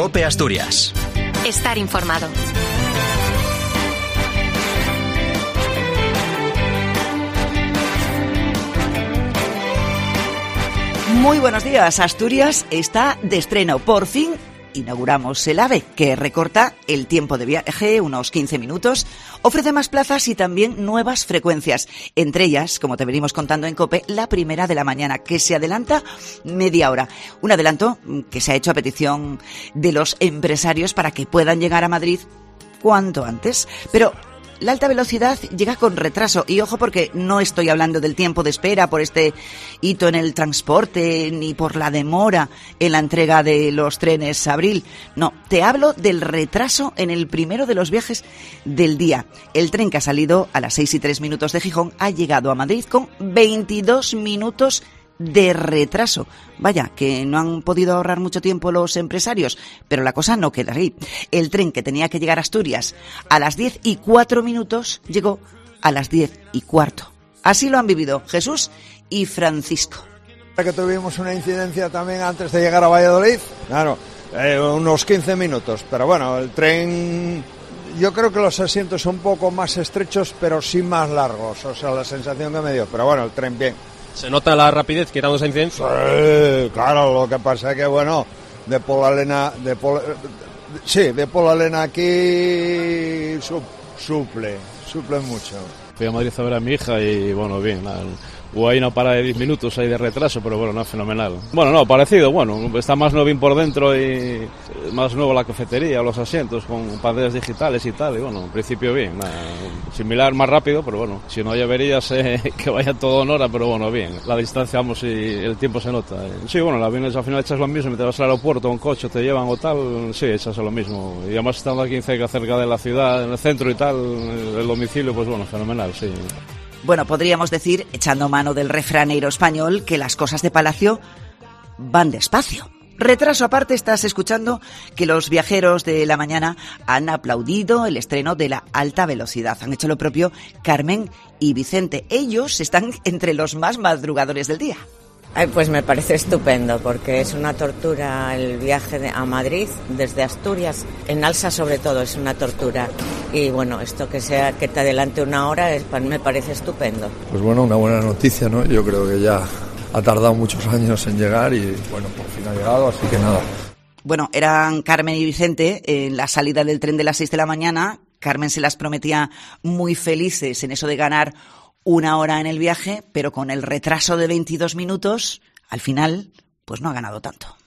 COPE Asturias. Estar informado. Muy buenos días. Asturias está de estreno. Por fin inauguramos el AVE, que recorta el tiempo de viaje, unos 15 minutos, ofrece más plazas y también nuevas frecuencias. Entre ellas, como te venimos contando en COPE, la primera de la mañana, que se adelanta media hora. Un adelanto que se ha hecho a petición de los empresarios para que puedan llegar a Madrid cuanto antes. Pero la alta velocidad llega con retraso. Y ojo, porque no estoy hablando del tiempo de espera por este hito en el transporte, ni por la demora en la entrega de los trenes Abril. No, te hablo del retraso en el primero de los viajes del día. El tren que ha salido a las 6:03 de Gijón ha llegado a Madrid con 22 minutos de retraso. Vaya, que no han podido ahorrar mucho tiempo los empresarios, pero la cosa no queda ahí. El tren que tenía que llegar a Asturias a las 10:04 llegó a las 10:15. Así lo han vivido Jesús y Francisco. Que tuvimos una incidencia también antes de llegar a Valladolid, claro, unos 15 minutos, pero bueno, el tren, yo creo que los asientos son un poco más estrechos, pero sí más largos, o sea, la sensación que me dio, pero bueno, el tren bien. ¿Se nota la rapidez quitando esa incidencia? Sí, claro, lo que pasa es que, bueno, de Polalena aquí suple mucho. Fui a Madrid a ver a mi hija y, bueno, bien, hubo ahí una parada de 10 minutos ahí de retraso, pero bueno, no es fenomenal. Bueno, no, parecido, bueno, está más nuevo por dentro y más nuevo la cafetería, los asientos con pantallas digitales y tal, y bueno, en principio bien, similar, más rápido, pero bueno, si no hay averías que vaya todo en hora, pero bueno, bien, la distancia, vamos, y el tiempo se nota. Sí, bueno, la aviones al final echas lo mismo, te vas al aeropuerto, un coche, te llevan o tal, sí, echas lo mismo, y además estando aquí cerca de la ciudad, en el centro y tal, el domicilio, pues bueno, fenomenal, sí. Bueno, podríamos decir, echando mano del refranero español, que las cosas de Palacio van despacio. Retraso aparte, estás escuchando que los viajeros de la mañana han aplaudido el estreno de la alta velocidad. Han hecho lo propio Carmen y Vicente. Ellos están entre los más madrugadores del día. Ay, pues me parece estupendo, porque es una tortura el viaje a Madrid desde Asturias, en Alsa sobre todo, es una tortura. Y bueno, esto que te adelante una hora me parece estupendo. Pues bueno, una buena noticia, ¿no? Yo creo que ya ha tardado muchos años en llegar y bueno, por fin ha llegado, así que nada. Bueno, eran Carmen y Vicente en la salida del tren de las 6 de la mañana. Carmen se las prometía muy felices en eso de ganar una hora en el viaje, pero con el retraso de 22 minutos, al final, pues no ha ganado tanto.